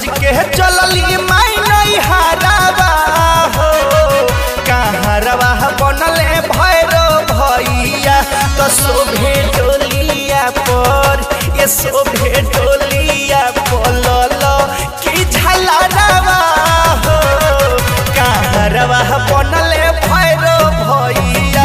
के चलली माई नहीं हारावा हो कहारवा बनले भैरो भैया तो शोभे डोलिया पर ये शोभे डोलिया बोलल कि झलरवा हो कहारवा बनले भैरो भैया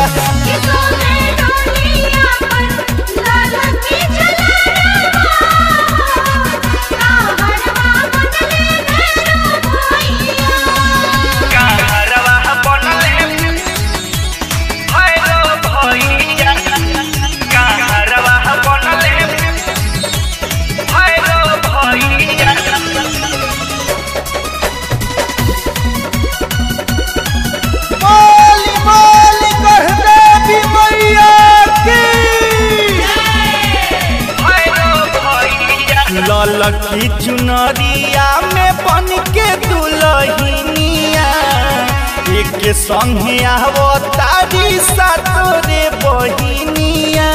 ललकी चुनरिया में बन के दुलहिनिया एक संगे आवो तारी सातोरे बहिनिया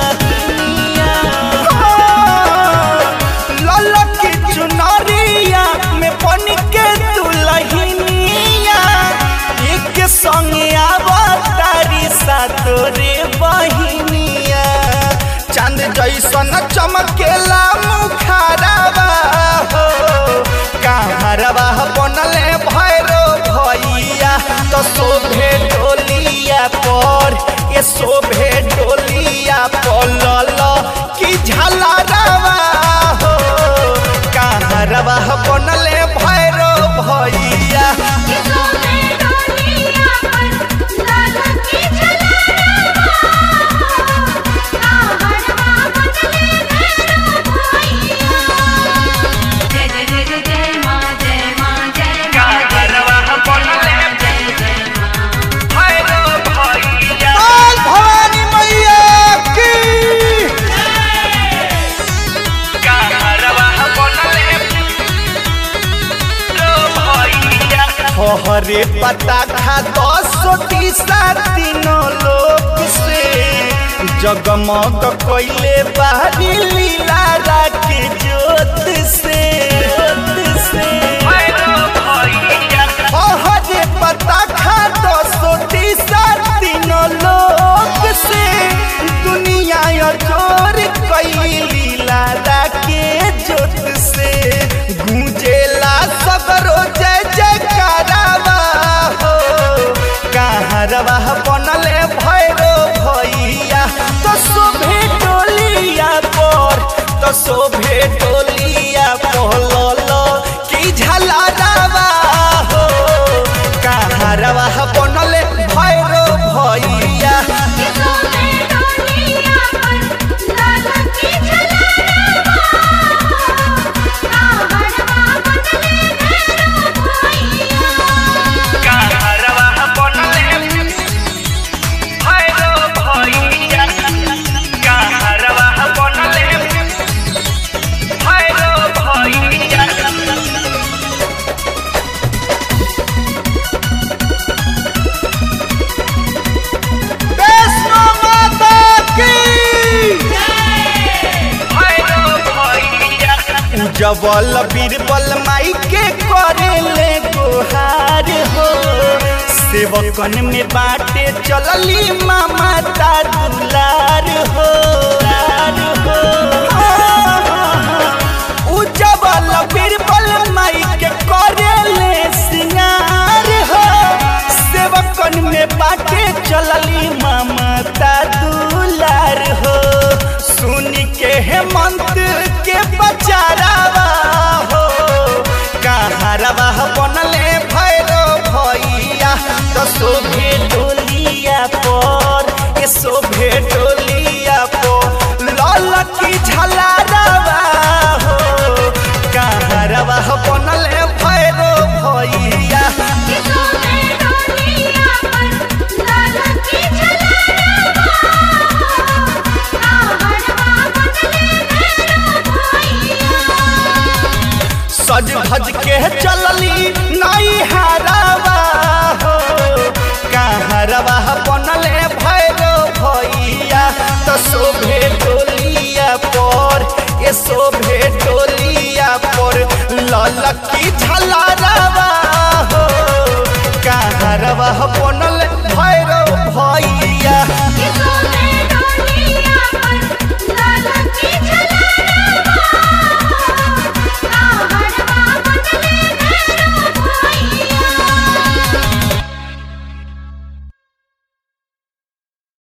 ललकी चुनरिया में बन के दुलहिनिया एक संगे आवो तारी सातोरे बहिनिया चांद जैसन चमकेला मुखारवा हो कहारवा बनले भैरो भैया तो शोभे डोलिया पर ये शोभे डोलिया बोलल कि झलरवा हो कहारवा बनले भैरो भैया हरे पता खा 10 तीनों लोक से जगमग कैले बारी लीला राके जोत से हरे पता खा 10 तीनों लोक से दुनिया जोर कैली लीला राके जोत से गूंजेला सगरो जय जयकारावा हो कहारवा बनले भैरो भैया तो शोभे डोलिया पर तो शोभे डोलिया बोलल कि झलरवा हो कहारवा बनले भैरो भैया जबल बीरबल माई के करेले गोहार हो सेवकन में बाटे चलली ममता दुलार हो जबल बीरबल माई के करेले सिंगार हो सेवकन में बाटे चलली ममता दुलार हो सुन के हेमंत के बचारावा हो कहारवा बनले भैरो भैया तो शोभे डोलिया पर ये शोभे डोलिया पर ललकी झला